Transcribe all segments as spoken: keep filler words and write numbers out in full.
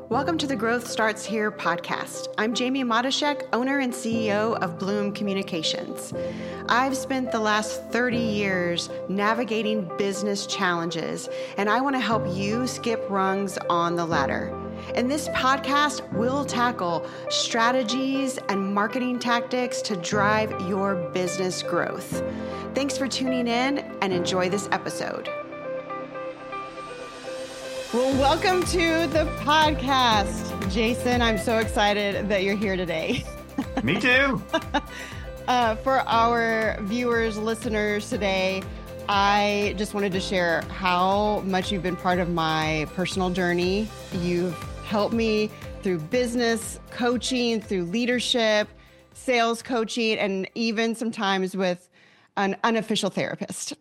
Welcome to the Growth Starts Here podcast. I'm Jamie Matashek, owner and C E O of Bloom Communications. I've spent the last thirty years navigating business challenges, and I want to help you skip rungs on the ladder. In this podcast, we'll tackle strategies and marketing tactics to drive your business growth. Thanks for tuning in and enjoy this episode. Well, welcome to the podcast, Jason. I'm so excited that you're here today. Me too. uh, for our viewers, listeners today, I just wanted to share how much you've been part of my personal journey. You've helped me through business coaching, through leadership, sales coaching, and even sometimes with an unofficial therapist.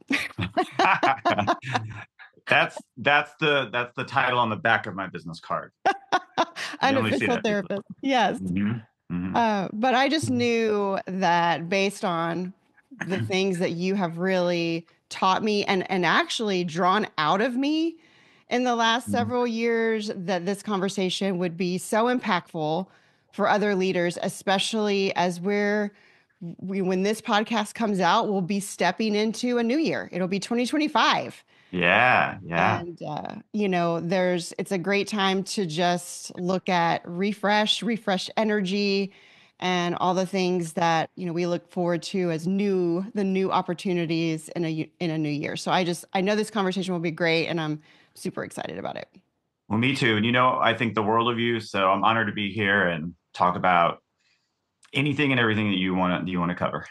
That's that's the that's the title on the back of my business card. Unofficial therapist. Yes. Mm-hmm. Mm-hmm. Uh, but I just knew that based on the things that you have really taught me and, and actually drawn out of me in the last mm-hmm. several years, that this conversation would be so impactful for other leaders, especially as we're we, when this podcast comes out, we'll be stepping into a new year. It'll be twenty twenty-five. Yeah, yeah. And, uh, you know, there's, it's a great time to just look at refresh, refresh energy and all the things that, you know, we look forward to as new, the new opportunities in a, in a new year. So I just, I know this conversation will be great and I'm super excited about it. Well, me too. And, you know, I think the world of you, so I'm honored to be here and talk about anything and everything that you want to, you want to cover.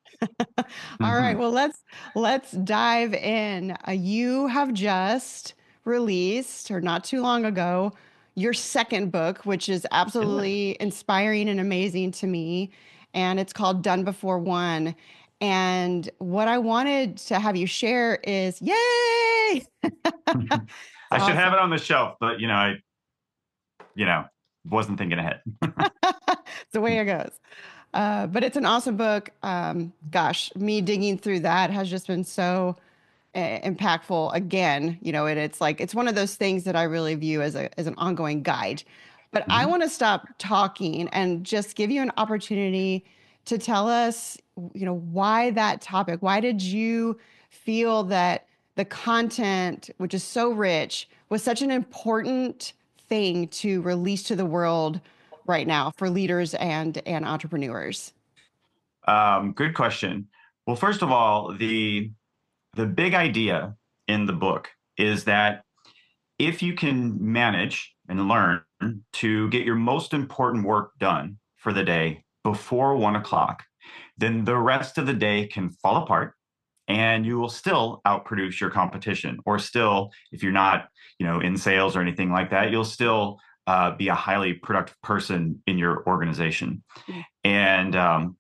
All right. Well, let's let's dive in. Uh, you have just released, or not too long ago, your second book, which is absolutely inspiring and amazing to me. And it's called Done Before One. And what I wanted to have you share is, yay! I awesome. should have it on the shelf, but you know, I, you know, wasn't thinking ahead. It's the way it goes. Uh, but it's an awesome book. Um, gosh, me digging through that has just been so uh, impactful. Again, you know, it, it's like, it's one of those things that I really view as a as an ongoing guide. But mm-hmm. I want to stop talking and just give you an opportunity to tell us, you know, why that topic. Why did you feel that the content, which is so rich, was such an important thing to release to the world right now for leaders and and entrepreneurs? Um, good question. Well, first of all, the the big idea in the book is that if you can manage and learn to get your most important work done for the day before one o'clock, then the rest of the day can fall apart and you will still outproduce your competition. Or still, if you're not, you know, in sales or anything like that, you'll still Uh, be a highly productive person in your organization. Mm-hmm. And um,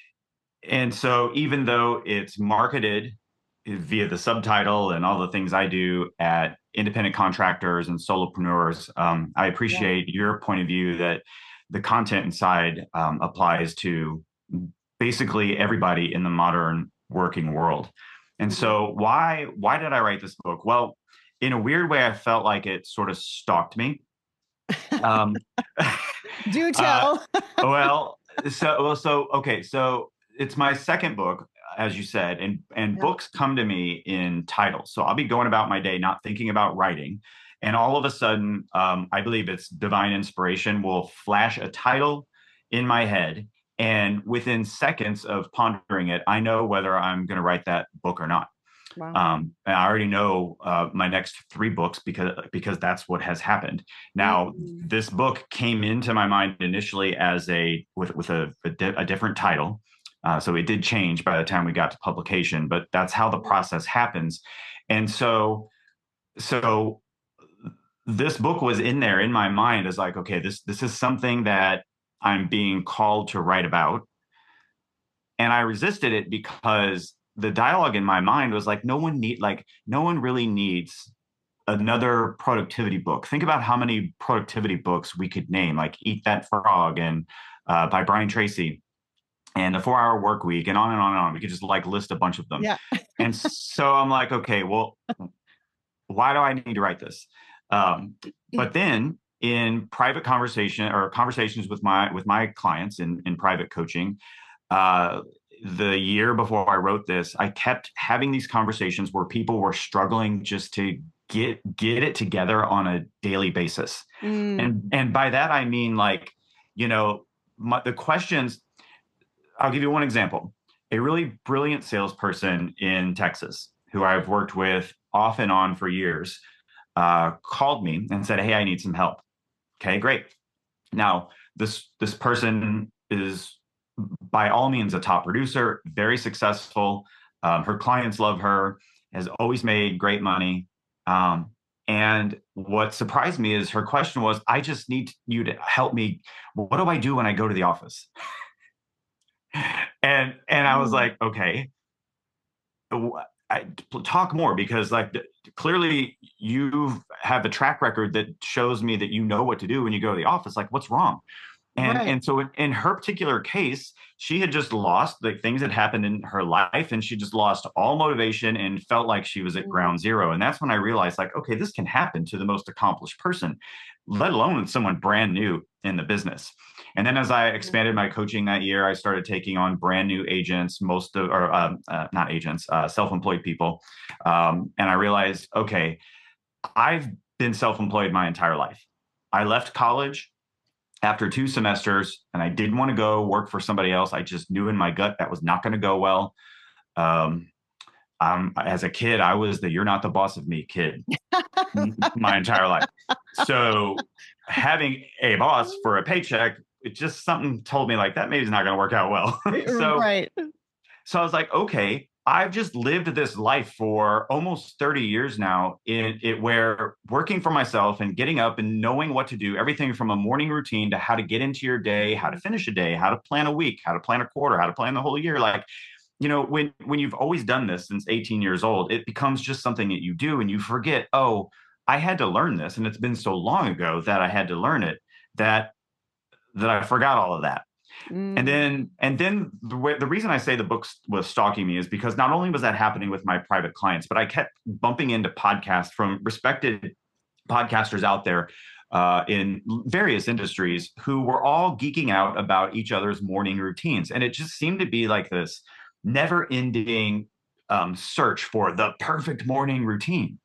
and so even though it's marketed via the subtitle and all the things I do at independent contractors and solopreneurs, um, I appreciate yeah. your point of view that the content inside um, applies to basically everybody in the modern working world. And mm-hmm. so why why did I write this book? Well, in a weird way, I felt like it sort of stalked me. um do tell. uh, well so well so okay so it's my second book, as you said, and and yeah. books come to me in titles. So I'll be going about my day not thinking about writing, and all of a sudden um I believe it's divine inspiration will flash a title in my head, and within seconds of pondering it, I know whether I'm going to write that book or not. Wow. Um, and I already know uh, my next three books because because that's what has happened. Now, mm-hmm. this book came into my mind initially as a with with a a, di- a different title, uh, so it did change by the time we got to publication. But that's how the process happens, and so so this book was in there in my mind as like, okay, this this is something that I'm being called to write about, and I resisted it because the dialogue in my mind was like, no one need, like, no one really needs another productivity book. Think about how many productivity books we could name, like Eat That Frog and uh, by Brian Tracy and The Four Hour Work Week and on and on and on. We could just like list a bunch of them. Yeah. And so I'm like, okay, well, why do I need to write this? Um, but then in private conversation or conversations with my with my clients in in private coaching, uh, the year before I wrote this, I kept having these conversations where people were struggling just to get get it together on a daily basis. Mm. And and by that I mean, like, you know, my, the questions. I'll give you one example. A really brilliant salesperson in Texas who I've worked with off and on for years uh, called me and said, "Hey, I need some help." Okay, great. Now, this this person is by all means a top producer, very successful. Um, her clients love her, has always made great money. Um, and what surprised me is her question was, "I just need you to help me. What do I do when I go to the office?" and and I was Mm. like, "Okay, I, talk more," because like clearly you have a track record that shows me that you know what to do when you go to the office. Like, what's wrong? And Right. and so in, in her particular case, she had just lost, like, things had happened in her life, and she just lost all motivation and felt like she was at Mm. ground zero. And that's when I realized, like, okay, this can happen to the most accomplished person, let alone someone brand new in the business. And then as I expanded my coaching that year, I started taking on brand new agents, most of, or uh, uh, not agents, uh, self-employed people. Um, and I realized, okay, I've been self-employed my entire life. I left college after two semesters and I didn't want to go work for somebody else. I just knew in my gut that was not going to go well. Um, um, as a kid, I was the "you're not the boss of me" kid my entire life. So having a boss for a paycheck, it just something told me like that maybe is not going to work out well. so Right. so I was like, okay, I've just lived this life for almost thirty years now in it, where working for myself and getting up and knowing what to do, everything from a morning routine to how to get into your day, how to finish a day, how to plan a week, how to plan a quarter, how to plan the whole year. Like, you know, when when you've always done this since eighteen years old, it becomes just something that you do and you forget, oh, I had to learn this. And it's been so long ago that I had to learn it that that I forgot all of that. And Mm. then, and then the way, the reason I say the book was stalking me is because not only was that happening with my private clients, but I kept bumping into podcasts from respected podcasters out there uh, in various industries who were all geeking out about each other's morning routines. And it just seemed to be like this never ending um, search for the perfect morning routine.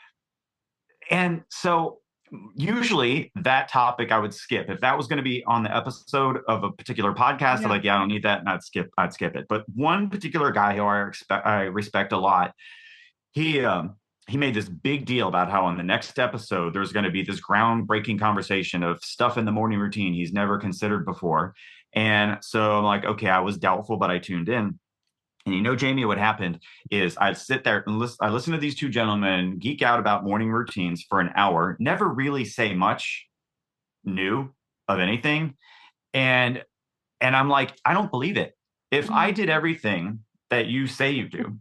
And so usually that topic I would skip. If that was going to be on the episode of a particular podcast, I'm Yeah. like, yeah, I don't need that, and I'd skip, I'd skip it. But one particular guy who I respect, I respect a lot, he um, he made this big deal about how on the next episode there's going to be this groundbreaking conversation of stuff in the morning routine he's never considered before. And so I'm like, okay, I was doubtful, but I tuned in. And you know, Jamie, what happened is I'd sit there and listen, I listen to these two gentlemen geek out about morning routines for an hour, never really say much new of anything. And and I'm like, I don't believe it. If I Mm. did everything that you say you do,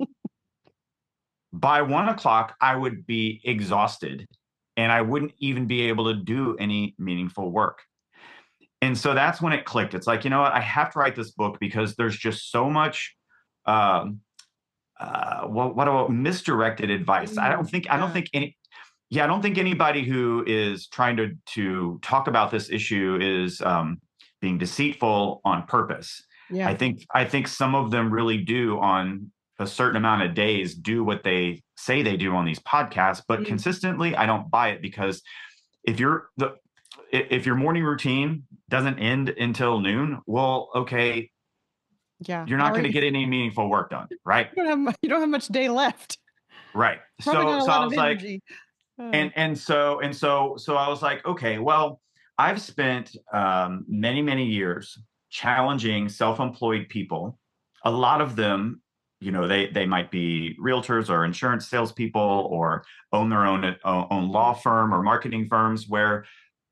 by one o'clock, I would be exhausted and I wouldn't even be able to do any meaningful work. And so that's when it clicked. It's like, you know what? I have to write this book because there's just so much um, uh, what what about misdirected advice? I don't Mm. think I don't Yeah. think any yeah, I don't think anybody who is trying to to talk about this issue is um, being deceitful on purpose. I Yeah. think I think some of them really do on a certain amount of days do what they say they do on these podcasts, but Mm. consistently I don't buy it because if you're the if your morning routine doesn't end until noon, well, okay, Yeah. you're How not are going to you? get any meaningful work done, right? You don't have, mu- you don't have much day left. Right. Probably So not a so lot I of was like, energy. Uh, and and so and so so I was like, okay, well, I've spent um, many many years challenging self-employed people. A lot of them, you know, they they might be realtors or insurance salespeople or own their own uh, own law firm or marketing firms, where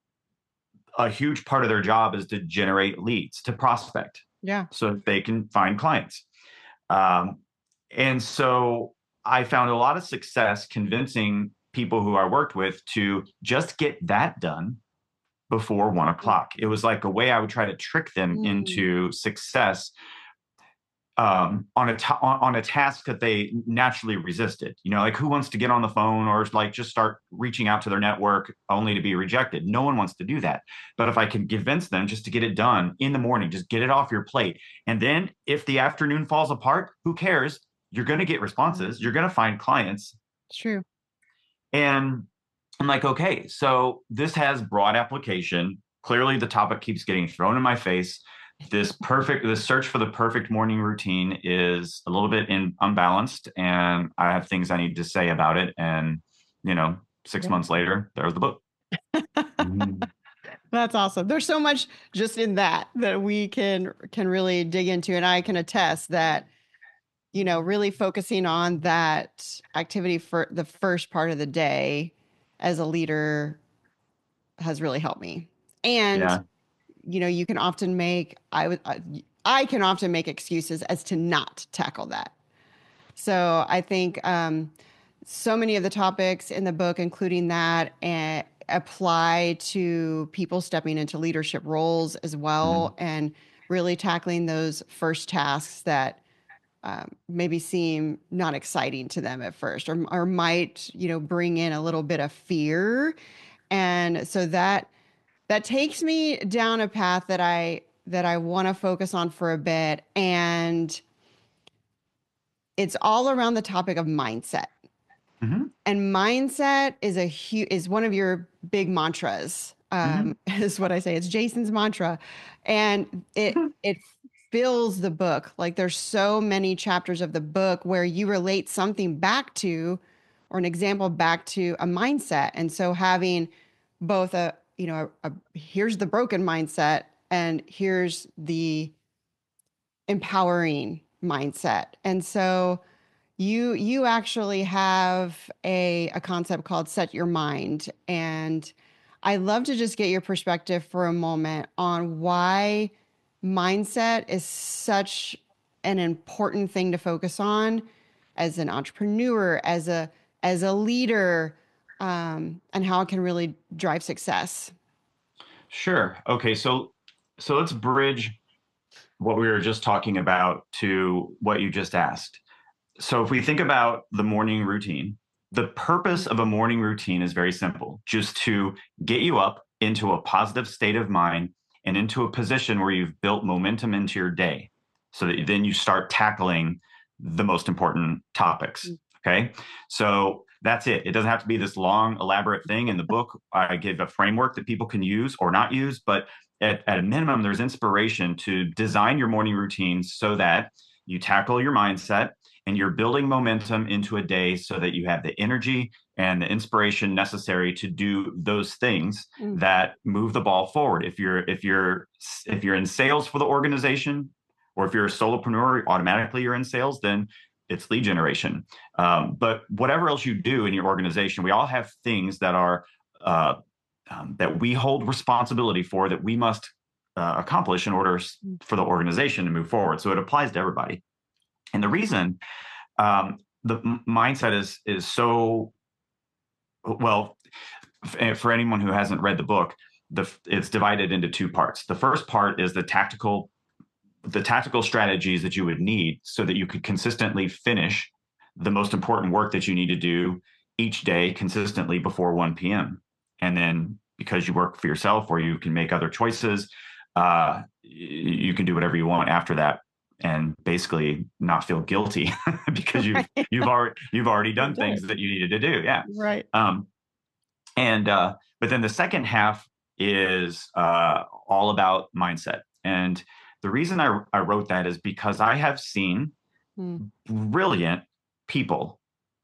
a huge part of their job is to generate leads, to prospect, yeah. so that they can find clients. Um, and so I found a lot of success convincing people who I worked with to just get that done before one o'clock. It was like a way I would try to trick them Mm. into success um, on a ta- on, on a task that they naturally resisted. You know, like who wants to get on the phone or like just start reaching out to their network only to be rejected? No one wants to do that. But if I can convince them just to get it done in the morning, just get it off your plate, and then if the afternoon falls apart, who cares? You're going to get responses. You're going to find clients. It's true. And I'm like, okay, so this has broad application. Clearly, the topic keeps getting thrown in my face. This perfect, this search for the perfect morning routine is a little bit in, unbalanced, and I have things I need to say about it. And, you know, six Yeah. months later, there's the book. Mhm. That's awesome. There's so much just in that that we can can really dig into, and I can attest that, you know, really focusing on that activity for the first part of the day as a leader has really helped me. And, Yeah. you know, you can often make, I would, I, I can often make excuses as to not tackle that. So I think um, so many of the topics in the book, including that, uh, apply to people stepping into leadership roles as Mhm. well, and really tackling those first tasks that um, maybe seem not exciting to them at first, or or might, you know, bring in a little bit of fear. And so that that takes me down a path that I that I want to focus on for a bit, and it's all around the topic of mindset. Mhm. And mindset is a hu- is one of your big mantras. Um, Mhm. is what I say. It's Jason's mantra, and it it fills the book. Like there's so many chapters of the book where you relate something back to, or an example back to a mindset. And so having both a you know a, a here's the broken mindset, and here's the empowering mindset. And so you you actually have a a concept called set your mind, and I'd love to just get your perspective for a moment on why mindset is such an important thing to focus on as an entrepreneur, as a as a leader, um, and how it can really drive success. Sure. Okay. So, so let's bridge what we were just talking about to what you just asked. So if we think about the morning routine, the purpose of a morning routine is very simple, just to get you up into a positive state of mind and into a position where you've built momentum into your day so that then you start tackling the most important topics. Okay. So that's it. It doesn't have to be this long, elaborate thing. In the book, I give a framework that people can use or not use, but at, at a minimum, there's inspiration to design your morning routines so that you tackle your mindset and you're building momentum into a day so that you have the energy and the inspiration necessary to do those things Mm. that move the ball forward. If you're if you're if you're in sales for the organization, or if you're a solopreneur, automatically you're in sales, then it's lead generation. Um, but whatever else you do in your organization, we all have things that are uh, um, that we hold responsibility for, that we must uh, accomplish in order for the organization to move forward. So it applies to everybody. And the reason um, the m- mindset is is so well f- for anyone who hasn't read the book. The it's divided into two parts. The first part is the tactical the tactical strategies that you would need so that you could consistently finish the most important work that you need to do each day consistently before one p.m. And then because you work for yourself or you can make other choices, uh, you can do whatever you want after that and basically not feel guilty because you've Right. you've already you've already You've done done things it. that you needed to do. Yeah. Right. Um, and uh, but then the second half is uh, all about mindset. And the reason I, I wrote that is because I have seen Mm. brilliant people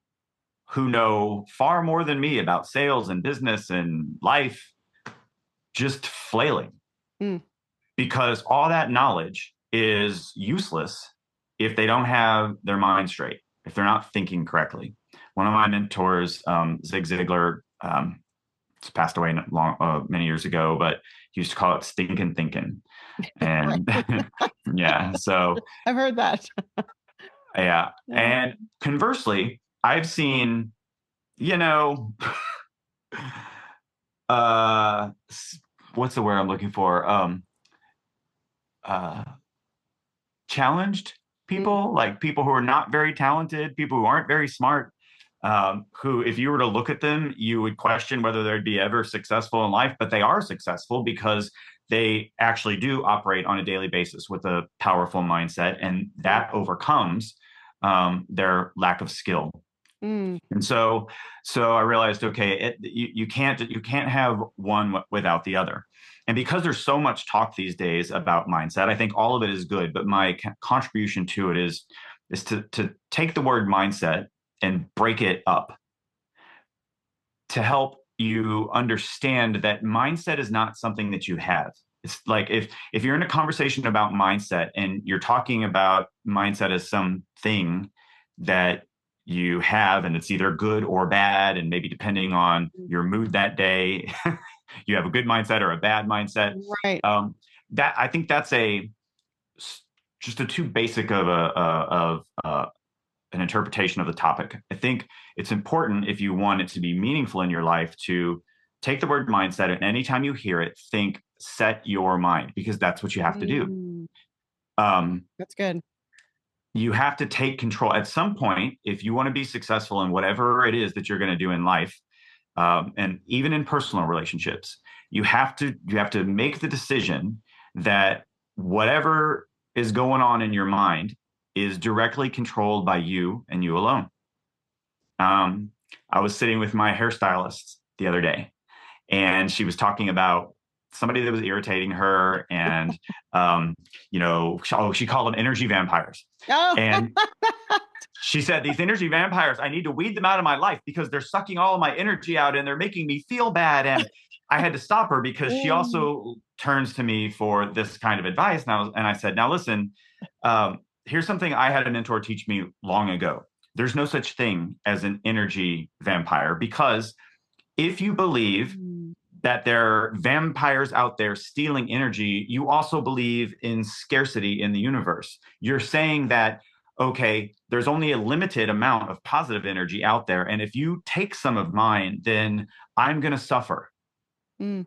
who know far more than me about sales and business and life just flailing Mm. because all that knowledge is useless if they don't have their mind straight, if they're not thinking correctly. One of my mentors, um, Zig Ziglar, um, passed away long, uh, many years ago, but he used to call it stinking thinking. Right. And yeah, so I've heard that. yeah. Yeah. And conversely, I've seen, you know, uh, what's the word I'm looking for? Um, uh, challenged Mm. people, like people who are not very talented, people who aren't very smart, um, who, if you were to look at them, you would question whether they'd be ever successful in life, but they are successful because they actually do operate on a daily basis with a powerful mindset, and that overcomes um, their lack of skill. Mm. And so, so I realized, okay, it, you, you can't you can't have one w- without the other. And because there's so much talk these days about mindset, I think all of it is good. But my c- contribution to it is is to to take the word mindset and break it up to help you understand that mindset is not something that you have. It's like if if you're in a conversation about mindset and you're talking about mindset as something that you have and it's either good or bad, and maybe depending on your mood that day, you have a good mindset or a bad mindset. Right. Um, that I think that's a just a too basic of a, a of uh, an interpretation of the topic. I think it's important, if you want it to be meaningful in your life, to take the word mindset, and anytime you hear it, think set your mind, because that's what you have to do. Mm. Um, That's good. you have to take control at some point if you want to be successful in whatever it is that you're going to do in life, um, and even in personal relationships. You have to you have to make the decision that whatever is going on in your mind is directly controlled by you and you alone. Um, I was sitting with my hairstylist the other day, and she was talking about somebody that was irritating her, and um, you know, oh, she called them energy vampires, Oh. and she said, "These energy vampires, I need to weed them out of my life because they're sucking all of my energy out and they're making me feel bad." And I had to stop her because she Mm. also turns to me for this kind of advice. And I, was, and I said, "Now listen, um, here's something I had a mentor teach me long ago. There's no such thing as an energy vampire, because if you believe Mm. that there are vampires out there stealing energy, you also believe in scarcity in the universe. You're saying that, okay, there's only a limited amount of positive energy out there. And if you take some of mine, then I'm going to suffer." Mm.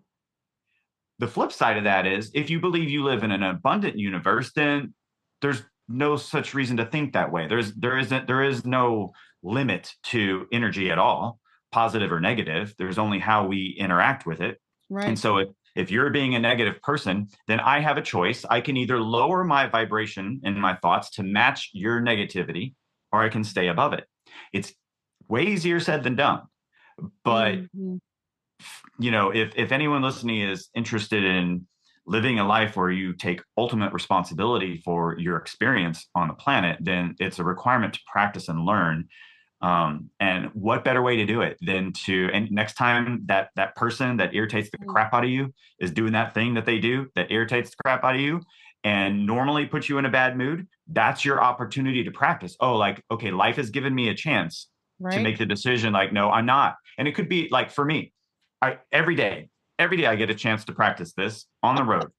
The flip side of that is, if you believe you live in an abundant universe, then there's no such reason to think that way. There's there isn't there is no limit to energy at all, positive or negative. There's only how we interact with it. And Right. so if if you're being a negative person, then I have a choice. I can either lower my vibration and my thoughts to match your negativity, or I can stay above it. It's way easier said than done. But Mm-hmm. you know, if if anyone listening is interested in living a life where you take ultimate responsibility for your experience on the planet, then it's a requirement to practice and learn. Um, and what better way to do it than to, and next time that that person that irritates the crap out of you is doing that thing that they do that irritates the crap out of you and normally puts you in a bad mood, that's your opportunity to practice. Oh, like, okay, life has given me a chance to Right. make the decision, like, no, I'm not. And it could be like, for me, I every day, every day I get a chance to practice this on the road,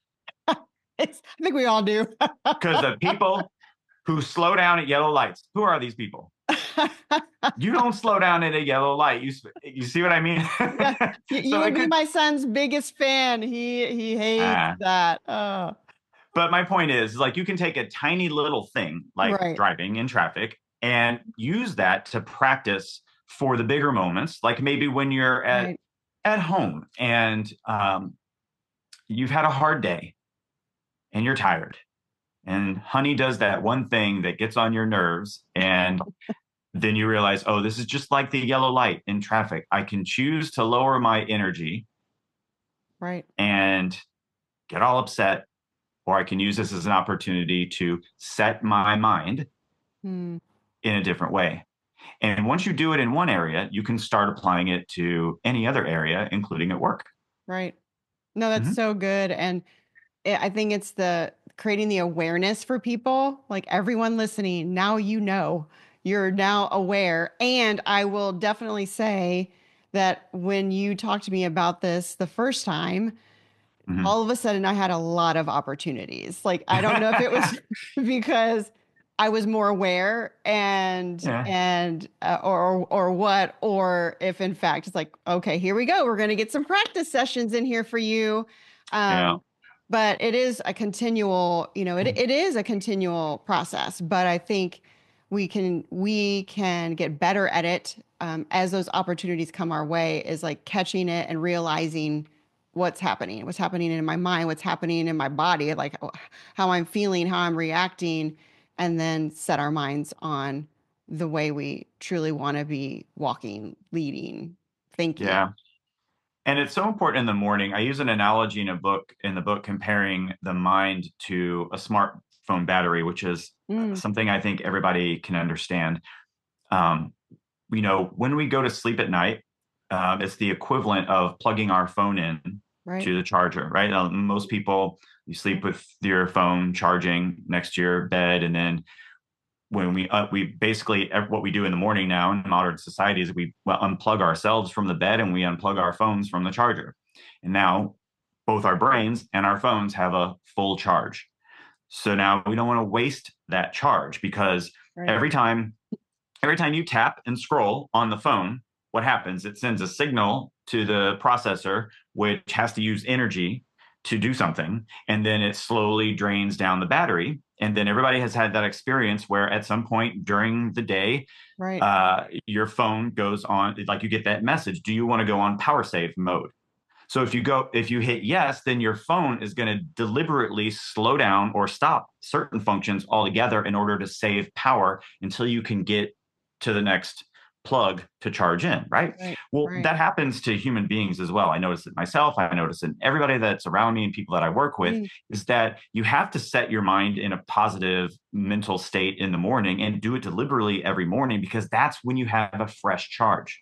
It's, I think we all do. because the people who slow down at yellow lights, who are these people? You don't slow down at a yellow light. You you see what I mean? Yeah, you, you So would it be could. my son's biggest fan. He he hates Ah, that. Oh, but my point is, like, you can take a tiny little thing like right, driving in traffic and use that to practice for the bigger moments, like maybe when you're at right. at home and um, you've had a hard day and you're tired, and honey does that one thing that gets on your nerves, and then you realize, oh, this is just like the yellow light in traffic. I can choose to lower my energy Right. and get all upset, or I can use this as an opportunity to set my mind Hmm. in a different way. And once you do it in one area, you can start applying it to any other area, including at work. Right. No, that's Mm-hmm. so good. And it, I think it's the creating the awareness for people, like everyone listening. Now you know, you're now aware. And I will definitely say that when you talked to me about this the first time, Mm-hmm. all of a sudden I had a lot of opportunities. Like I don't know if it was because I was more aware and Yeah. and uh, or or what, or if in fact it's like, okay, here we go. We're going to get some practice sessions in here for you. Yeah. Um but it is a continual, you know, it, it is a continual process, but I think we can, we can get better at it um, as those opportunities come our way, is like catching it and realizing what's happening, what's happening in my mind, what's happening in my body, like how I'm feeling, how I'm reacting, and then set our minds on the way we truly want to be walking, leading, thinking. Yeah. And it's so important in the morning. I use an analogy in a book, in the book, comparing the mind to a smartphone battery, which is Mm, something I think everybody can understand. Um, you know, when we go to sleep at night, um, it's the equivalent of plugging our phone in right. to the charger, right? Uh, most people, you sleep with your phone charging next to your bed, and then when we uh, we basically what we do in the morning now in modern society is we well, unplug ourselves from the bed and we unplug our phones from the charger, and now both our brains and our phones have a full charge. So now we don't want to waste that charge, because Right. every time every time you tap and scroll on the phone, what happens? It sends a signal to the processor, which has to use energy to do something. And then it slowly drains down the battery. And then everybody has had that experience where at some point during the day, Right. uh, your phone goes on, like you get that message. Do you want to go on power save mode? So if you go, if you hit yes, then your phone is going to deliberately slow down or stop certain functions altogether in order to save power until you can get to the next plug to charge in, right? Right. Well, Right. that happens to human beings as well. I notice it myself. I notice it in everybody that's around me and people that I work with, Mm, is that you have to set your mind in a positive mental state in the morning and do it deliberately every morning, because that's when you have a fresh charge.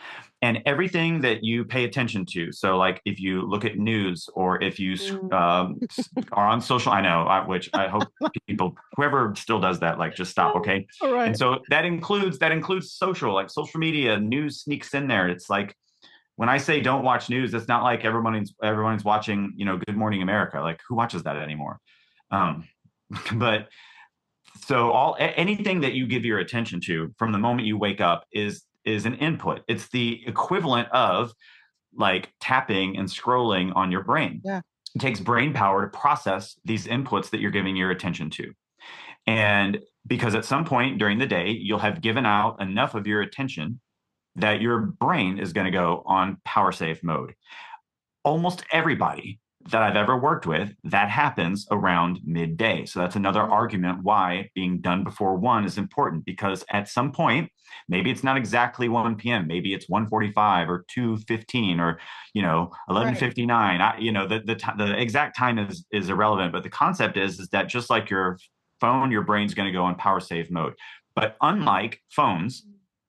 And everything that you pay attention to, so like if you look at news, or if you mm. um, are on social, I know, I, which I hope people, whoever still does that, like just stop, okay? All And right. so that includes that includes social, like social media. News sneaks in there. It's like, when I say don't watch news, it's not like everyone's everyone's watching, you know, Good Morning America. Like, who watches that anymore? Um, but so all anything that you give your attention to from the moment you wake up is is an input. It's the equivalent of like tapping and scrolling on your brain. Yeah. It takes brain power to process these inputs that you're giving your attention to. And because at some point during the day, you'll have given out enough of your attention that your brain is going to go on power save mode. Almost everybody that I've ever worked with, that happens around midday. So that's another Mm, argument why being done before one is important, because at some point, maybe it's not exactly one p.m., maybe it's one forty-five or two fifteen or, you know, eleven right. fifty-nine. I, you know, the the, t- the exact time is is irrelevant, but the concept is is that just like your phone, your brain's going to go on power save mode. But unlike phones,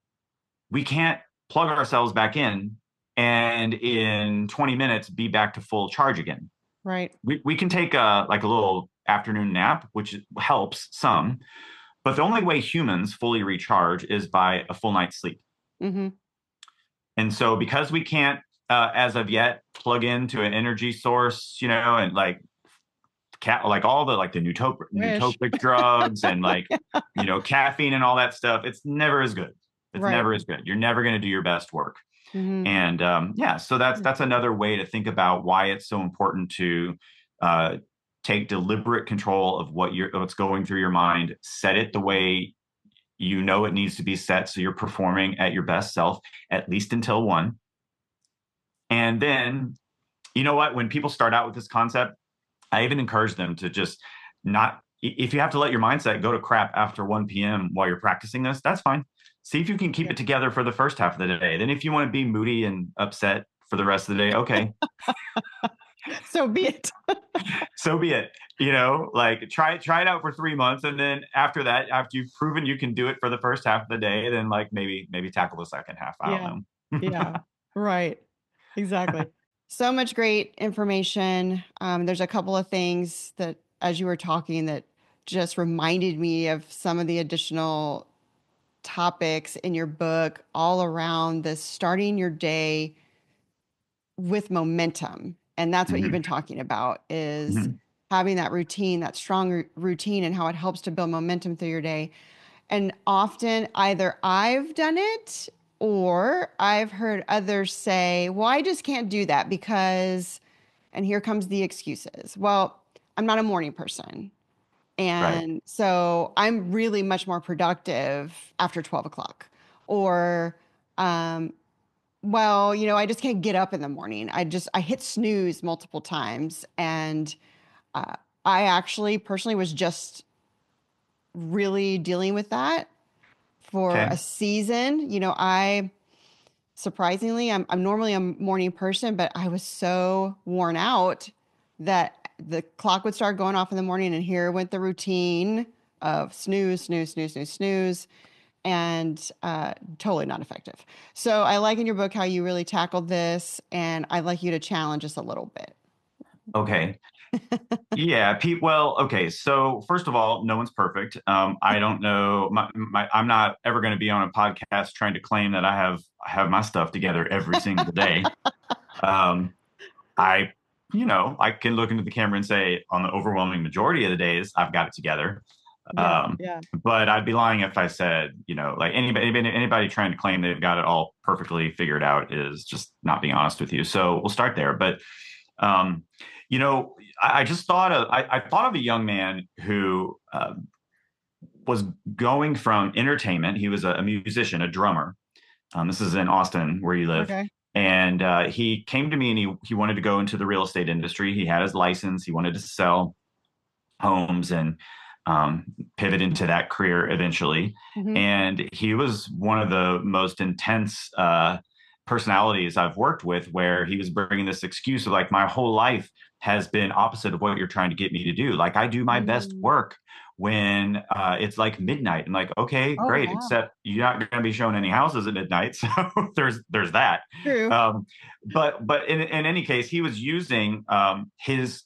we can't plug ourselves back in and in twenty minutes be back to full charge again. Right. We, we can take a like a little afternoon nap, which helps some, but the only way humans fully recharge is by a full night's sleep. Mm-hmm. And so because we can't, uh, as of yet, plug into an energy source, you know, and like cat like all the like the nootropic Wish. nootropic drugs and like, you know, caffeine and all that stuff, it's never as good. It's Right. never as good. You're never going to do your best work. Mm-hmm. And um, yeah, so that's that's another way to think about why it's so important to uh, take deliberate control of what you're what's going through your mind, set it the way you know it needs to be set, so you're performing at your best self at least until one. And then, you know what? When people start out with this concept, I even encourage them to just not. If you have to let your mindset go to crap after one p.m. while you're practicing this, that's fine. See if you can keep Yeah. it together for the first half of the day. Then if you want to be moody and upset for the rest of the day, okay, So be it. so be it. You know, like try it, try it out for three months. And then after that, after you've proven you can do it for the first half of the day, then like maybe, maybe tackle the second half. I Yeah. don't know. Yeah. Right. Exactly. So much great information. Um, there's a couple of things that, as you were talking, that just reminded me of some of the additional topics in your book all around this starting your day with momentum. And that's what you've Mhm. been talking about, is Mhm. having that routine, that strong r- routine, and how it helps to build momentum through your day. And often either I've done it or I've heard others say, well, I just can't do that because And here comes the excuses. Well, I'm not a morning person. Right. And so I'm really much more productive after twelve o'clock. Or, um, well, you know, I just can't get up in the morning. I just, I hit snooze multiple times. And uh, I actually personally was just really dealing with that for a Okay. season. You know, I surprisingly, I'm, I'm normally a morning person, but I was so worn out that the clock would start going off in the morning, and here went the routine of snooze, snooze, snooze, snooze, snooze, and uh, totally not effective. So I like in your book how you really tackled this, and I'd like you to challenge us a little bit. Okay. Yeah, Pete. Well, okay. So first of all, no one's perfect. Um, I don't know. My, my, I'm not ever going to be on a podcast trying to claim that I have I have my stuff together every single day. Um, I, you know, I can look into the camera and say on the overwhelming majority of the days I've got it together. Yeah, Um, yeah. but I'd be lying if I said, you know, like anybody, anybody, anybody trying to claim they've got it all perfectly figured out is just not being honest with you. So we'll start there. But um, you know, I, I just thought of I, I thought of a young man who uh, was going from entertainment. He was a, a musician, a drummer. Um, this is in Austin, where you live. Okay. And uh, he came to me and he he wanted to go into the real estate industry. He had his license. He wanted to sell homes and um, pivot into that career eventually. Hmm. And he was one of the most intense uh, personalities I've worked with, where he was bringing this excuse of like, my whole life has been opposite of what you're trying to get me to do. Like, I do my best Mm. work when uh, it's like midnight. I'm like, okay, Oh, great, wow. except you're not going to be showing any houses at midnight, so there's there's that. True. Um, but but in in any case, he was using um, his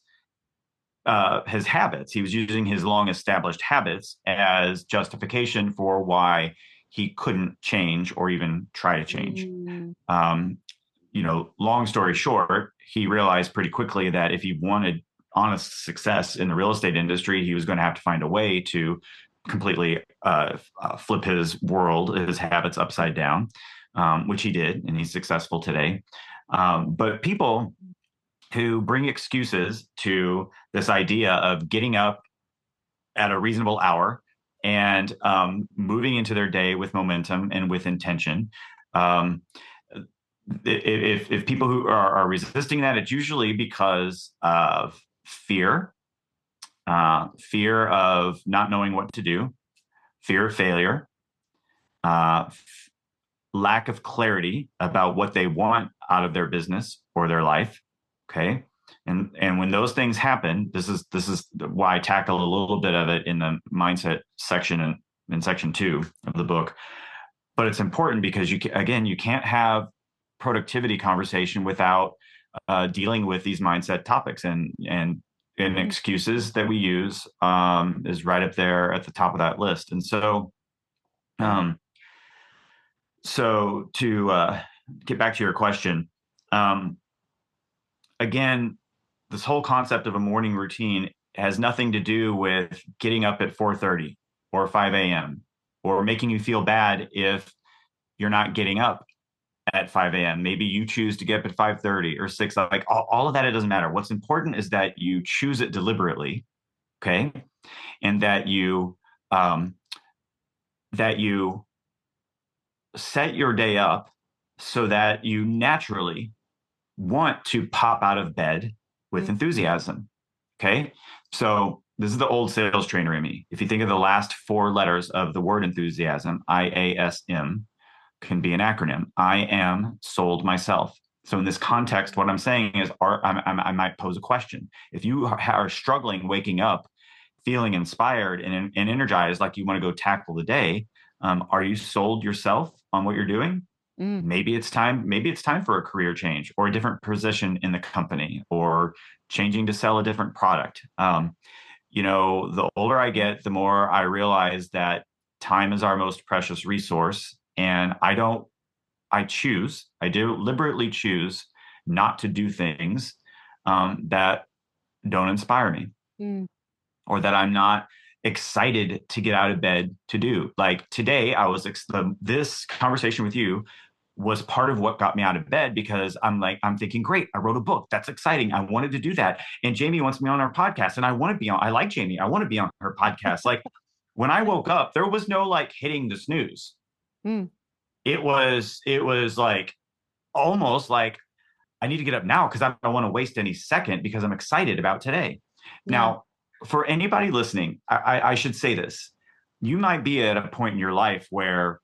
uh, his habits. He was using his long established habits as justification for why he couldn't change or even try to change. Mm. Um, you know, long story short, he realized pretty quickly that if he wanted honest success in the real estate industry, he was going to have to find a way to completely uh, uh, flip his world, his habits upside down, um, which he did, and he's successful today. Um, but people who bring excuses to this idea of getting up at a reasonable hour and um, moving into their day with momentum and with intention. Um, if, if people who are, are resisting that, it's usually because of fear, uh, fear of not knowing what to do, fear of failure, uh, f- lack of clarity about what they want out of their business or their life. Okay. And and when those things happen, this is this is why I tackle a little bit of it in the mindset section in, in section two of the book. But it's important because you again you can't have productivity conversation without uh, dealing with these mindset topics, and and and Mhm. excuses that we use um, is right up there at the top of that list. And so Yeah. um, so to uh, get back to your question, um, again, this whole concept of a morning routine has nothing to do with getting up at four thirty or five a.m. or making you feel bad if you're not getting up at five a.m. Maybe you choose to get up at five thirty or six. Like all, all of that, it doesn't matter. What's important is that you choose it deliberately, okay, and that you um, that you set your day up so that you naturally want to pop out of bed with Mm. enthusiasm. Okay. So this is the old sales trainer in me. If you think of the last four letters of the word enthusiasm, I A S M, can be an acronym. I am sold myself. So in this context, what I'm saying is, are, I'm, I'm, I might pose a question. If you are struggling waking up, feeling inspired and, and energized, like you want to go tackle the day, um, are you sold yourself on what you're doing? Mm. Maybe it's time maybe it's time for a career change or a different position in the company or changing to sell a different product. Um, you know, the older I get, the more I realize that time is our most precious resource, and i don't i choose I deliberately choose not to do things um, that don't inspire me Mm. or that I'm not excited to get out of bed to do. Like today I was ex- this conversation with you was part of what got me out of bed, because I'm like, I'm thinking, great, I wrote a book. That's exciting. I wanted to do that. And Jamie wants me on our podcast, and I want to be on, I like Jamie. I want to be on her podcast. Like when I Yeah. woke up, there was no like hitting the snooze. Mm. It was, it was like almost like I need to get up now because I don't want to waste any second because I'm excited about today. Yeah. Now, for anybody listening, I, I, I should say this. You might be at a point in your life where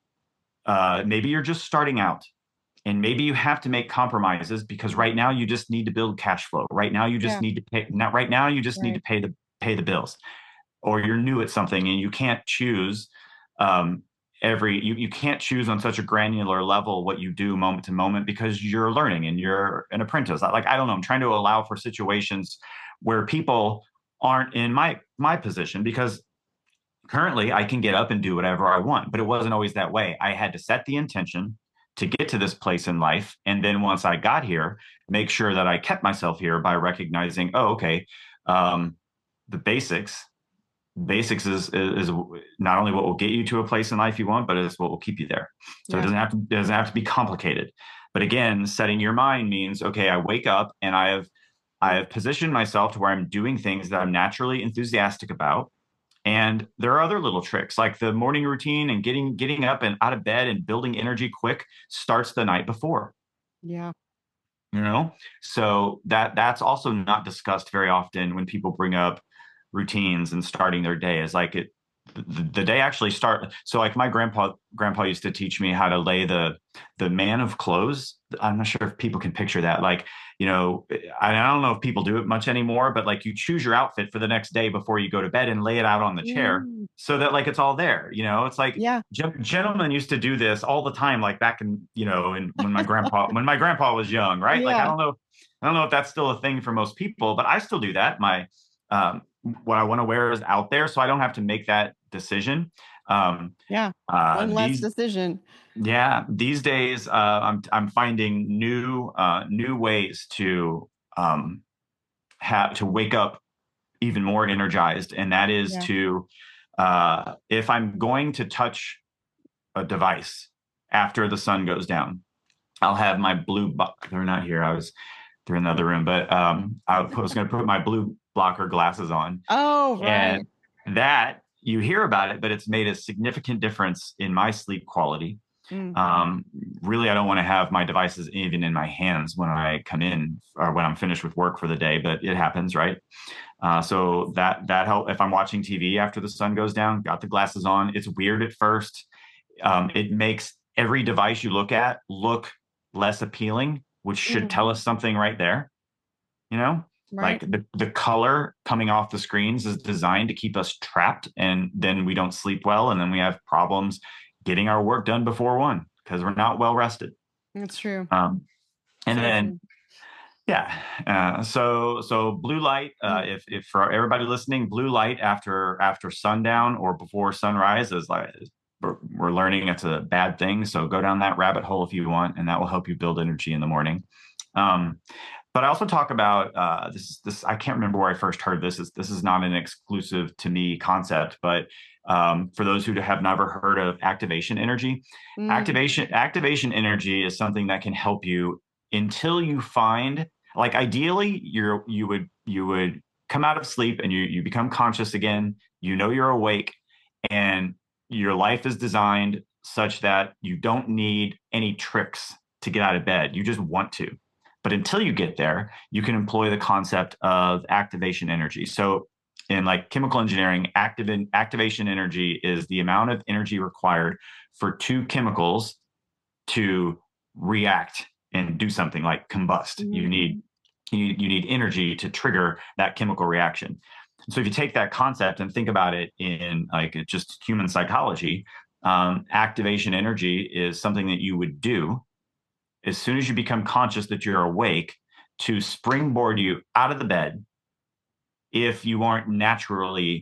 uh, maybe you're just starting out, and maybe you have to make compromises because right now you just need to build cash flow. Right now you just Yeah. need to pay. Not right now you just need to Right. pay the pay the bills, or you're new at something and you can't choose um, every you, you can't choose on such a granular level what you do moment to moment because you're learning and you're an apprentice. Like I don't know, I'm trying to allow for situations where people aren't in my my position, because currently I can get up and do whatever I want, but it wasn't always that way. I had to set the intention to get to this place in life, and then once I got here, make sure that I kept myself here by recognizing, oh, okay, um, the basics basics is, is is not only what will get you to a place in life you want, but it's what will keep you there. So it Yeah. doesn't have to it doesn't have to be complicated. But again, setting your mind means, okay, I wake up and I have I have positioned myself to where I'm doing things that I'm naturally enthusiastic about. And there are other little tricks like the morning routine, and getting getting up and out of bed and building energy quick starts the night before. Yeah. You know, so that that's also not discussed very often when people bring up routines and starting their day. Is like it the, the day actually start. So like my grandpa grandpa used to teach me how to lay the the man of clothes. I'm not sure if people can picture that. Like, you know, I, I don't know if people do it much anymore, but like you choose your outfit for the next day before you go to bed and lay it out on the chair Mm. so that like it's all there. You know, it's like Yeah. gen- gentlemen used to do this all the time, like back in, you know, and when my grandpa when my grandpa was young, right? Like I Yeah. don't know, I don't know if that's still a thing for most people, but I still do that. My um, what I want to wear is out there, so I don't have to make that decision. Um, Yeah. uh, One less these decision. yeah, these days uh, I'm I'm finding new uh, new ways to um, have to wake up even more energized, and that is Yeah. to uh, if I'm going to touch a device after the sun goes down, I'll have my blue. They're not here. I was they're in the other room, but um, I was going to put my blue blocker glasses on, Oh, right. and that you hear about it, but it's made a significant difference in my sleep quality. Mm. Um, really, I don't want to have my devices even in my hands when I come in or when I'm finished with work for the day, but it happens, right? Uh, so that that help if I'm watching T V after the sun goes down, got the glasses on. It's weird at first. Um, it makes every device you look at look less appealing, which should Mm. tell us something right there. You know, like Right. the, the color coming off the screens is designed to keep us trapped, and then we don't sleep well, and then we have problems getting our work done before one because we're not well rested. That's true. Um, and So then true. yeah. Uh, so so blue light. Uh, Mm. if if for everybody listening, blue light after after sundown or before sunrise is like we're, we're learning it's a bad thing. So go down that rabbit hole if you want, and that will help you build energy in the morning. Um, but I also talk about uh, this. This I can't remember where I first heard this. Is this is not an exclusive to me concept, but um, for those who have never heard of activation energy, Mm. activation activation energy is something that can help you until you find like ideally you're you would you would come out of sleep and you you become conscious again, you know you're awake, and your life is designed such that you don't need any tricks to get out of bed, you just want to. But until you get there, you can employ the concept of activation energy. So in like chemical engineering, active activation energy is the amount of energy required for two chemicals to react and do something like combust. Mm. You need you, you need energy to trigger that chemical reaction. So if you take that concept and think about it in like just human psychology, um, activation energy is something that you would do as soon as you become conscious that you're awake to springboard you out of the bed if you aren't naturally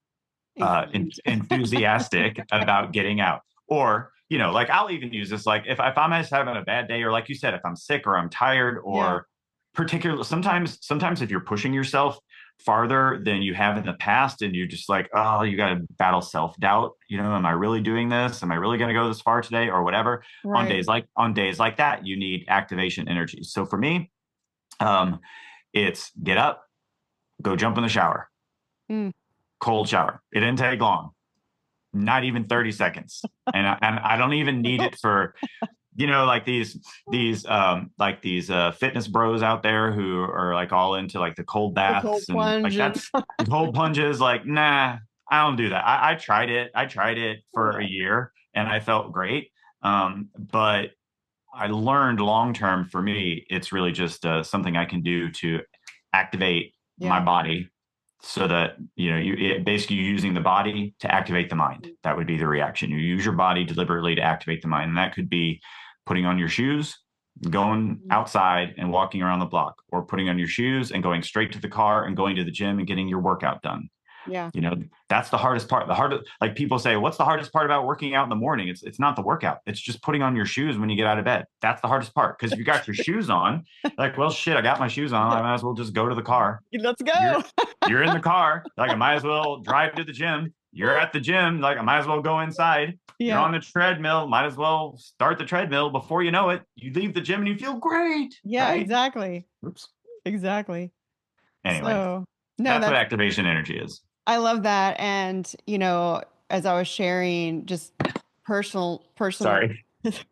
uh, enthusiastic about getting out. Or, you know, like I'll even use this like if, if I'm just having a bad day, or like you said, if I'm sick or I'm tired, Yeah. or particularly sometimes, sometimes if you're pushing yourself farther than you have in the past, and you're just like, oh, you got to battle self-doubt. You know, am I really doing this? Am I really going to go this far today or whatever? On Right. days like on days like that, you need activation energy. So for me, um, it's get up, go jump in the shower, Mm. cold shower. It didn't take long, not even thirty seconds. And I, and I don't even need it for, you know, like these, these, um, like these, uh, fitness bros out there who are like all into like the cold The cold baths and like plunge and that's cold plunges. Like, nah, I don't do that. I, I tried it. I tried it for a year and I felt great. Um, but I learned long term for me, it's really just uh, something I can do to activate my yeah. body so that, you know, you it, basically using the body to activate the mind. That would be the reaction. You use your body deliberately to activate the mind. And that could be putting on your shoes, going outside and walking around the block, or putting on your shoes and going straight to the car and going to the gym and getting your workout done. Yeah. You know, that's the hardest part. The hardest, like people say, what's the hardest part about working out in the morning? It's it's not the workout. It's just putting on your shoes when you get out of bed. That's the hardest part. Because if you got your shoes on, like, well, shit, I got my shoes on. I might as well just go to the car. Let's You're go. you're in the car. Like, I might as well drive to the gym. You're at the gym. Like, I might as well go inside. You're Yeah. on the treadmill. Might as well start the treadmill. Before you know it, you leave the gym and you feel great. Yeah, Right? exactly. Oops. Exactly. Anyway, So, no, that's what that's activation energy is. I love that. And, you know, as I was sharing just personal personal Sorry.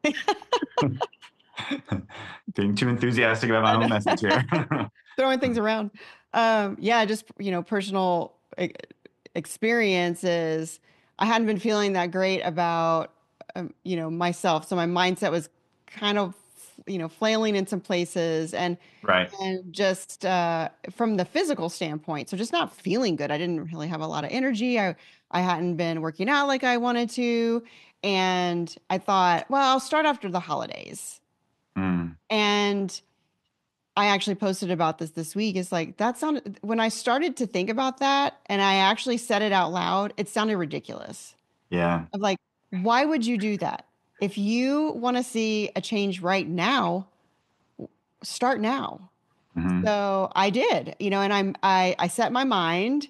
Being too enthusiastic about my I own know. message here. Throwing things around. Um, yeah, just, you know, personal e- experiences. I hadn't been feeling that great about, um, you know, myself. So my mindset was kind of, you know, flailing in some places and, Right. and just uh, from the physical standpoint. So just not feeling good. I didn't really have a lot of energy. I, I hadn't been working out like I wanted to. And I thought, well, I'll start after the holidays. Mm. And I actually posted about this this week. It's like that sounded when I started to think about that and I actually said it out loud, it sounded ridiculous. Yeah. Of like, why would you do that? If you want to see a change right now, start now. Mm-hmm. So I did, you know, and I'm I I set my mind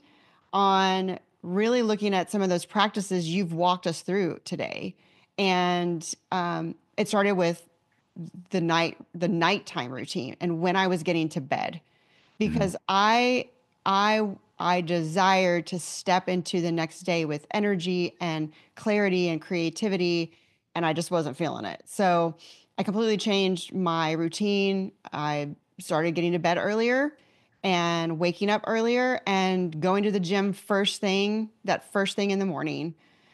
on really looking at some of those practices you've walked us through today. And um, it started with the night the nighttime routine and when I was getting to bed Mm-hmm. because I I I desired to step into the next day with energy and clarity and creativity and I just wasn't feeling it. So I completely changed my routine. I started getting to bed earlier and waking up earlier and going to the gym first thing, that first thing in the morning.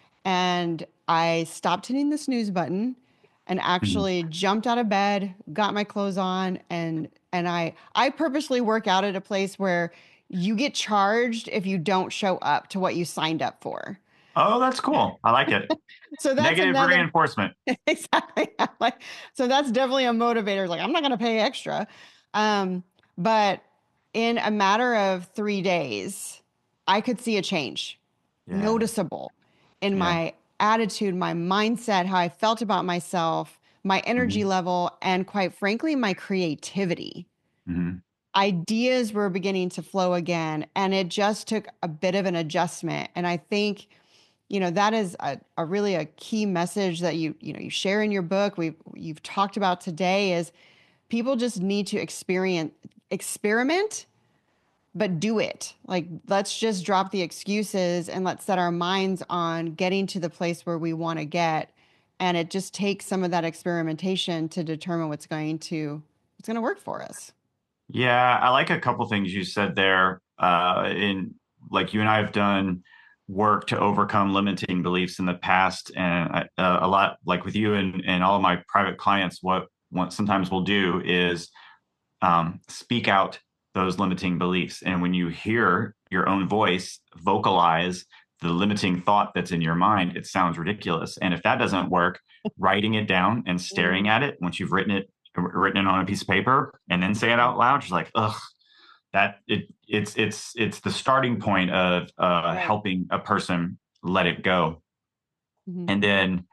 And I stopped hitting the snooze button and Mm-hmm. actually jumped out of bed, got my clothes on, and and I I purposely work out at a place where you get charged if you don't show up to what you signed up for. Oh, that's cool. I like it. So that's Negative another reinforcement. exactly. Like so that's definitely a motivator. Like I'm not going to pay extra. Um, but in a matter of three days, I could see a change, Yeah. noticeable in Yeah. my attitude, my mindset, how I felt about myself, my energy Mm-hmm. level, and quite frankly, my creativity. Mm-hmm. Ideas were beginning to flow again, and it just took a bit of an adjustment. And I think, you know, that is a, a really a key message that you, you know, you share in your book. We've you've talked about today is people just need to experience experiment but do it. Like, let's just drop the excuses and let's set our minds on getting to the place where we want to get. And it just takes some of that experimentation to determine what's going to what's going to work for us. Yeah, I like a couple things you said there. Uh, in like you and I have done work to overcome limiting beliefs in the past, and I, uh, a lot like with you and and all of my private clients, what what sometimes we'll do is um, speak out those limiting beliefs. And when you hear your own voice vocalize the limiting thought that's in your mind, it sounds ridiculous. And if that doesn't work, writing it down and staring Mm, at it once you've written it written it on a piece of paper and then say it out loud, just like, ugh, that it it's it's it's the starting point of uh, right. helping a person let it go. Mhm. And then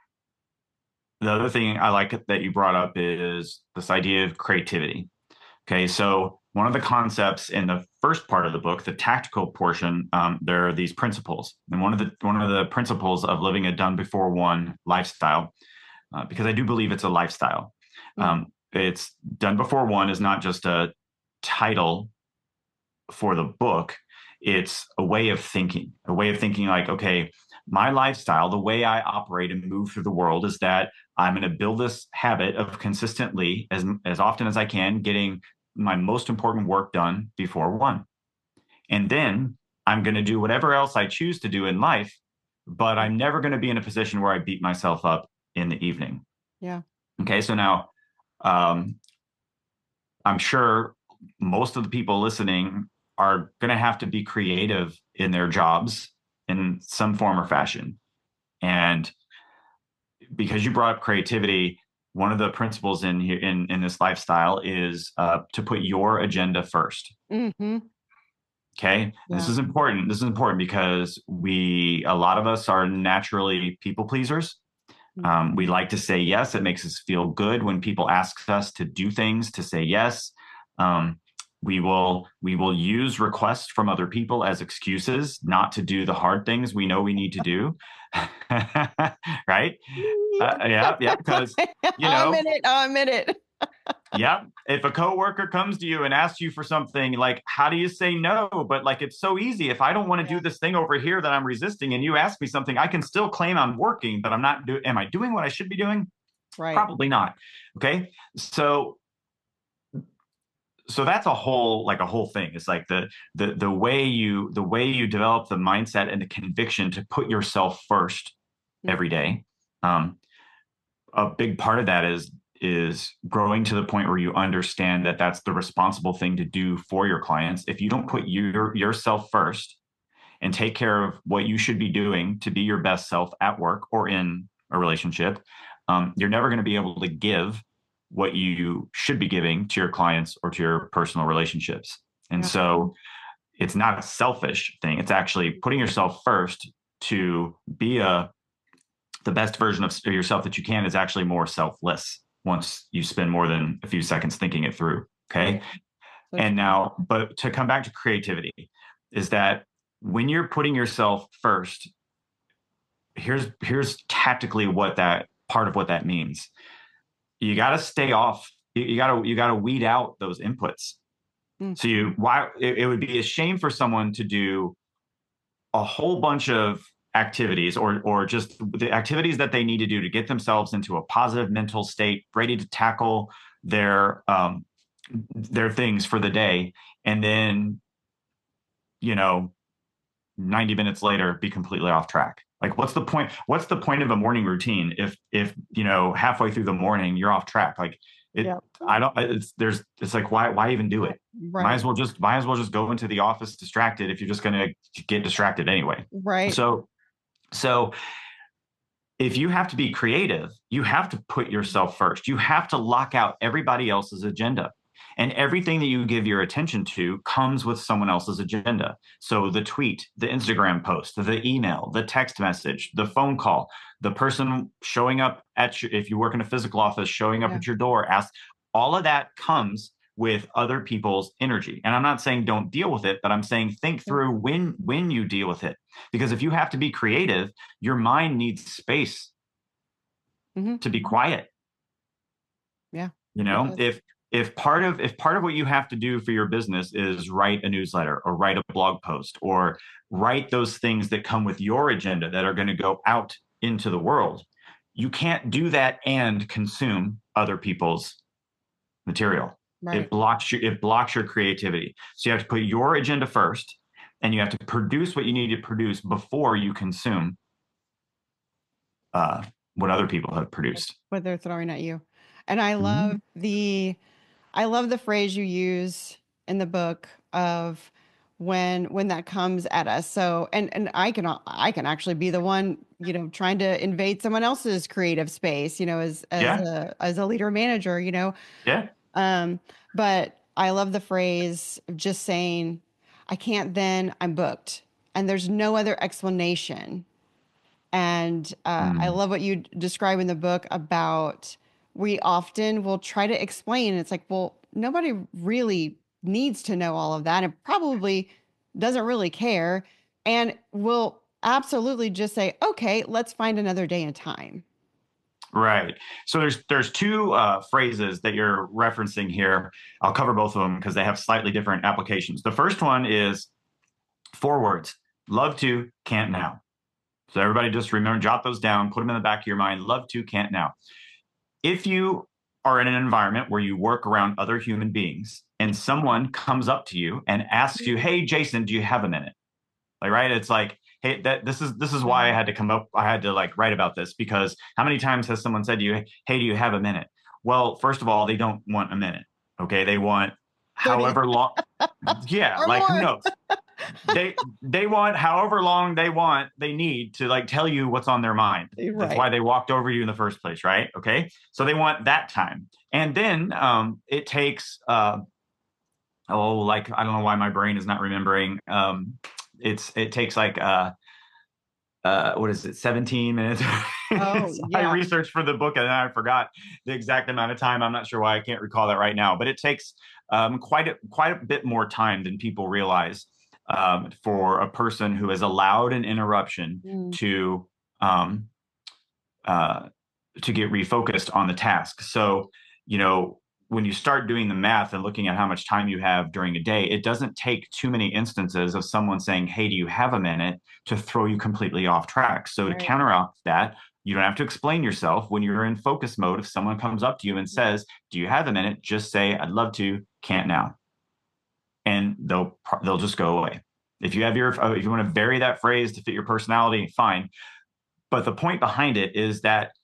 the other thing I like that you brought up is this idea of creativity. Okay, so one of the concepts in the first part of the book, the tactical portion, um, there are these principles, and one of the one of the principles of living a done before one lifestyle, uh, because I do believe it's a lifestyle. Mm. Um, it's done before one is not just a title for the book; it's a way of thinking, a way of thinking like, okay, my lifestyle, the way I operate and move through the world is that I'm going to build this habit of consistently, as as often as I can, getting my most important work done before one. And then I'm going to do whatever else I choose to do in life, but I'm never going to be in a position where I beat myself up in the evening. Yeah. Okay. So now um, I'm sure most of the people listening are going to have to be creative in their jobs in some form or fashion. And because you brought up creativity, one of the principles in here in, in this lifestyle is uh, to put your agenda first. Mm-hmm. Okay. Yeah. This is important. This is important because we, a lot of us are naturally people pleasers. Mm. Um, we like to say yes. It makes us feel good when people ask us to do things, to say yes. Um, we will we will use requests from other people as excuses not to do the hard things we know we need to do. Right? Uh, yeah, yeah. Because you I'm know, in it. I'm in it. yeah. If a coworker comes to you and asks you for something, like, how do you say no? But like, it's so easy. If I don't want to Yeah. do this thing over here that I'm resisting, and you ask me something, I can still claim I'm working, but I'm not doing. Am I doing what I should be doing? Right. Probably not. Okay. So, so that's a whole like a whole thing. It's like the the the way you the way you develop the mindset and the conviction to put yourself first Mm. every day. Um, a big part of that is is growing to the point where you understand that that's the responsible thing to do for your clients. If you don't put your yourself first and take care of what you should be doing to be your best self at work or in a relationship, um, you're never going to be able to give what you should be giving to your clients or to your personal relationships. And Yeah. so it's not a selfish thing. It's actually putting yourself first to be a the best version of yourself that you can is actually more selfless once you spend more than a few seconds thinking it through. Okay. So And true. now, but to come back to creativity, is that when you're putting yourself first, here's here's tactically what that part of what that means. You got to stay off. You got to you got to weed out those inputs. Mm. So you why it, it would be a shame for someone to do a whole bunch of activities or or just the activities that they need to do to get themselves into a positive mental state, ready to tackle their um, their things for the day, and then you know ninety minutes later be completely off track. Like, what's the point? What's the point of a morning routine if if you know halfway through the morning you're off track? Like it, Yeah. I don't. It's there's. It's like why why even do it? Right. Might as well just might as well just go into the office distracted if you're just going to get distracted anyway. Right. So so if you have to be creative, you have to put yourself first. You have to lock out everybody else's agenda. And everything that you give your attention to comes with someone else's agenda. So the tweet, the Instagram post, the email, the text message, the phone call, the person showing up at your, if you work in a physical office, showing up Yeah. at your door, ask, all of that comes with other people's energy. And I'm not saying don't deal with it, but I'm saying think through when when you deal with it. Because if you have to be creative, your mind needs space Mm-hmm. to be quiet. Yeah. You know, if if part of if part of what you have to do for your business is write a newsletter or write a blog post or write those things that come with your agenda that are going to go out into the world, you can't do that and consume other people's material. Right. It blocks your it blocks your creativity. So you have to put your agenda first, and you have to produce what you need to produce before you consume uh, what other people have produced. What they're throwing at you. And I love Mm-hmm. the I love the phrase you use in the book of when when that comes at us. So and and I can I can actually be the one, you know, trying to invade someone else's creative space, you know, as as Yeah. a as a leader manager, you know. Yeah. Um, but I love the phrase of just saying, I can't then, I'm booked. And there's no other explanation. And uh, I Mm. love what you describe in the book about we often will try to explain. And it's like, well, nobody really needs to know all of that and probably doesn't really care and will absolutely just say, okay, let's find another day and time. Right. So there's there's two uh, phrases that you're referencing here. I'll cover both of them because they have slightly different applications. The first one is four words: love to, can't now. So everybody just remember, jot those down, put them in the back of your mind. Love to, can't now. If you are in an environment where you work around other human beings and someone comes up to you and asks you, "Hey, Jason, do you have a minute?" Like, right? It's like, hey, that this is this is why I had to come up. I had to like write about this because how many times has someone said to you, "Hey, do you have a minute?" Well, first of all, they don't want a minute. Okay, they want thirty however long. Yeah, or like who more. knows? they they want however long they want they need to like tell you what's on their mind. That's Right. why they walked over you in the first place, right? Okay, so they want that time, and then um, it takes uh, oh, like I don't know why my brain is not remembering. Um, it's it takes like uh, uh, what is it, seventeen minutes? Oh, So I yeah. researched for the book and then I forgot the exact amount of time. I'm not sure why I can't recall that right now, but it takes um, quite a quite a bit more time than people realize um, for a person who has allowed an interruption Mm. to um, uh, to get refocused on the task. So, you know, when you start doing the math and looking at how much time you have during a day, it doesn't take too many instances of someone saying, "Hey, do you have a minute?" to throw you completely off track. So to Right. counteract that, you don't have to explain yourself when you're in focus mode. If someone comes up to you and says, "Do you have a minute?" just say, "I'd love to, can't now." And they'll they'll just go away. If you have your if you want to vary that phrase to fit your personality, fine. But the point behind it is that,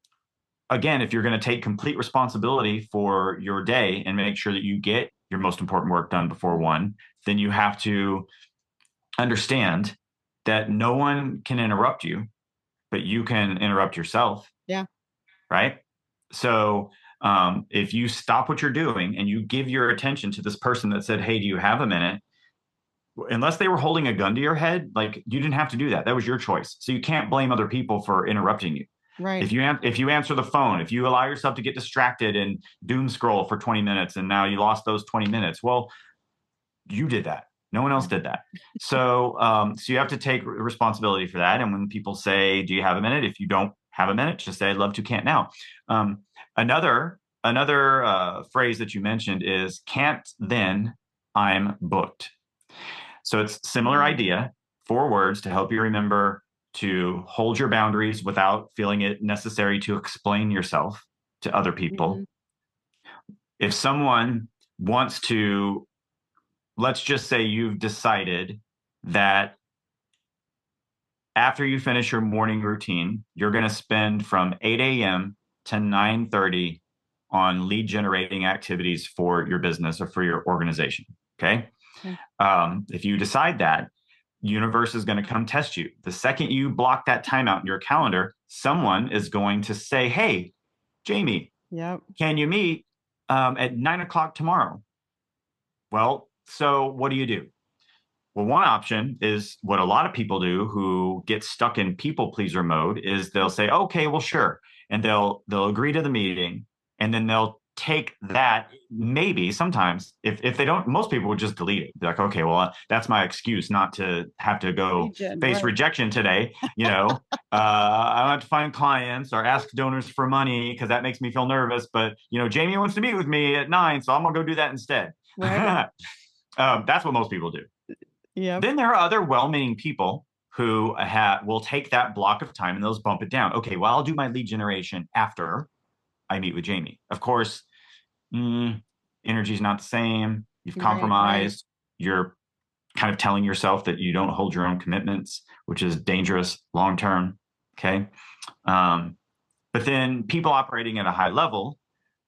again, if you're going to take complete responsibility for your day and make sure that you get your most important work done before one, then you have to understand that no one can interrupt you, but you can interrupt yourself. Yeah. Right. So um, if you stop what you're doing and you give your attention to this person that said, "Hey, do you have a minute?" Unless they were holding a gun to your head, like you didn't have to do that. That was your choice. So you can't blame other people for interrupting you. Right. If you if you answer the phone, if you allow yourself to get distracted and doom scroll for twenty minutes and now you lost those twenty minutes, well, you did that. No one else did that. So um, so you have to take responsibility for that. And when people say, "Do you have a minute?" If you don't have a minute, just say, "I'd love to, can't now." Um, another another uh, phrase that you mentioned is "can't then, I'm booked." So it's similar idea, four words to help you remember to hold your boundaries without feeling it necessary to explain yourself to other people. Mm-hmm. If someone wants to, let's just say you've decided that after you finish your morning routine, you're going to spend from eight a.m. to nine thirty on lead generating activities for your business or for your organization. Okay. Okay. Um, if you decide that, universe is going to come test you. The second you block that time out in your calendar, someone is going to say, "Hey, Jamie, Yep. can you meet um, at nine o'clock tomorrow?" Well, so what do you do? Well, one option is what a lot of people do who get stuck in people pleaser mode is they'll say, "Okay, well, sure." And they'll they'll agree to the meeting and then they'll take that, maybe sometimes if if they don't, most people would just delete it. They're like, "Okay, well, uh, that's my excuse not to have to go Region, face right. rejection today. You know, uh, I don't have to find clients or ask donors for money because that makes me feel nervous. But, you know, Jamie wants to meet with me at nine, so I'm going to go do that instead." Right. um, that's what most people do. Yep. Then there are other well-meaning people who ha- will take that block of time and they'll bump it down. Okay, well, I'll do my lead generation after I meet with Jamie. Of course, mm, energy is not the same. You've Right, right. compromised. You're kind of telling yourself that you don't hold your own commitments, which is dangerous long term. Okay. Um, but then people operating at a high level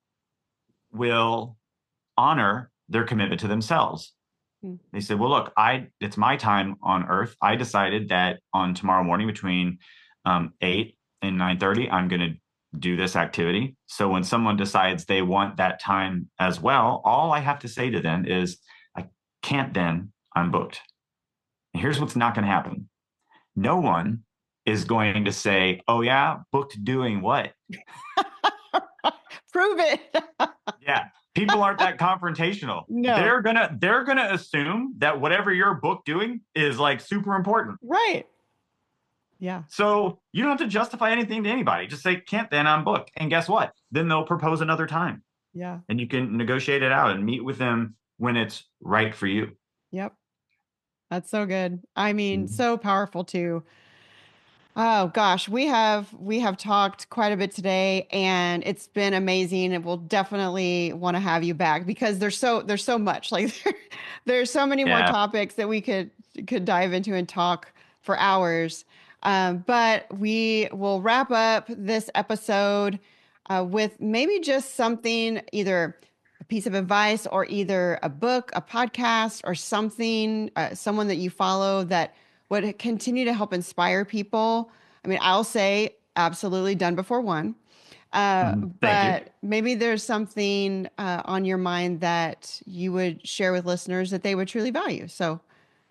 will honor their commitment to themselves. Hmm. They said, "Well, look, I it's my time on Earth. I decided that on tomorrow morning between um, eight and nine thirty, I'm going to do this activity." So when someone decides they want that time as well, all I have to say to them is, "I can't then, I'm booked." And here's what's not going to happen. No one is going to say, "Oh yeah, booked doing what?" Prove it. Yeah. People aren't that confrontational. No. They're gonna they're gonna assume that whatever your book doing is like super important. Right. Yeah. So you don't have to justify anything to anybody. Just say, can't then on book. And guess what? Then they'll propose another time. Yeah. And you can negotiate it out and meet with them when it's right for you. Yep. That's so good. I mean, Mhm. so powerful too. Oh gosh, we have we have talked quite a bit today, and it's been amazing. And we'll definitely want to have you back because there's so there's so much. Like there, there's so many more Yeah. topics that we could could dive into and talk for hours. Um, but we will wrap up this episode uh, with maybe just something, either a piece of advice or either a book, a podcast, or something, uh, someone that you follow that would continue to help inspire people. I mean, I'll say absolutely Done Before Won. Uh, Mhm. Thank but you. maybe there's something uh, on your mind that you would share with listeners that they would truly value. So,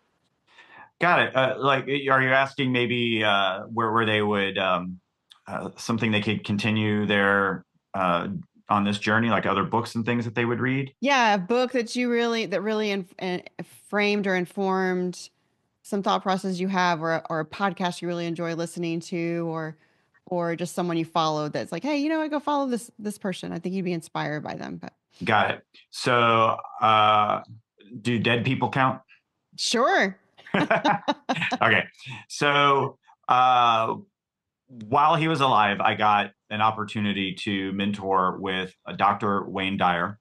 Got it. Uh, like, are you asking maybe uh, where where they would um, uh, something they could continue their uh, on this journey, like other books and things that they would read? yeah, a book that you really that really in, in, framed or informed some thought process you have, or or a podcast you really enjoy listening to, or or just someone you follow that's like, hey, you know, I go follow this this person. I think you'd be inspired by them. But Got it. So, uh, do dead people count? sure. Okay. So, uh, while he was alive, I got an opportunity to mentor with uh, Doctor Wayne Dyer.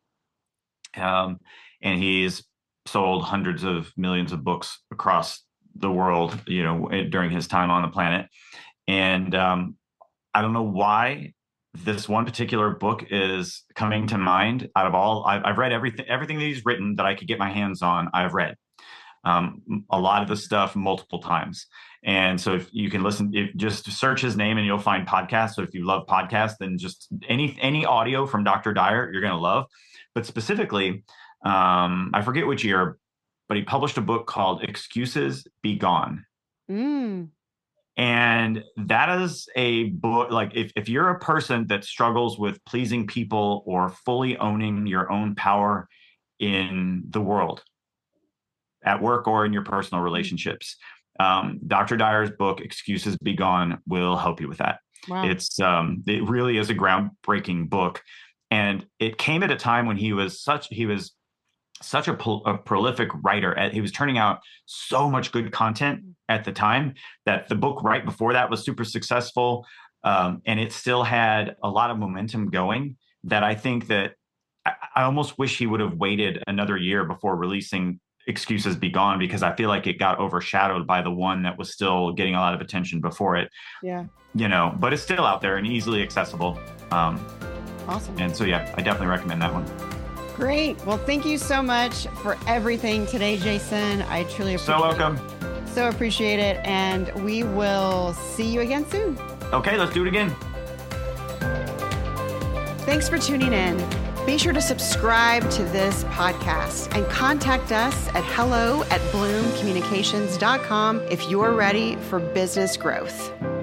Um, and he's sold hundreds of millions of books across the world, you know, during his time on the planet. And um, I don't know why this one particular book is coming to mind out of all. I've, I've read everything, everything that he's written that I could get my hands on. I've read um, a lot of the stuff multiple times. And so if you can listen, if just search his name and you'll find podcasts. So if you love podcasts, then just any, any audio from Doctor Dyer, you're going to love. But specifically, um, I forget which year, but he published a book called Excuses Be Gone. Mm. And that is a book, like if, if you're a person that struggles with pleasing people or fully owning your own power in the world, at work or in your personal relationships, um, Doctor Dyer's book, Excuses Be Gone, will help you with that. Wow. It's um, it really is a groundbreaking book. And it came at a time when he was such, he was such a, pro- a prolific writer. He was turning out so much good content at the time that the book right before that was super successful. Um, and it still had a lot of momentum going that I think that I, I almost wish he would have waited another year before releasing Excuses Be Gone, because I feel like it got overshadowed by the one that was still getting a lot of attention before it. Yeah. You know, but it's still out there and easily accessible. Um, awesome. And so, yeah, I definitely recommend that one. Great. Well, thank you so much for everything today, Jason. I truly appreciate So welcome. it. So appreciate it. And we will see you again soon. Okay, let's do it again. Thanks for tuning in. Be sure to subscribe to this podcast and contact us at hello at bloom communications dot com if you're ready for business growth.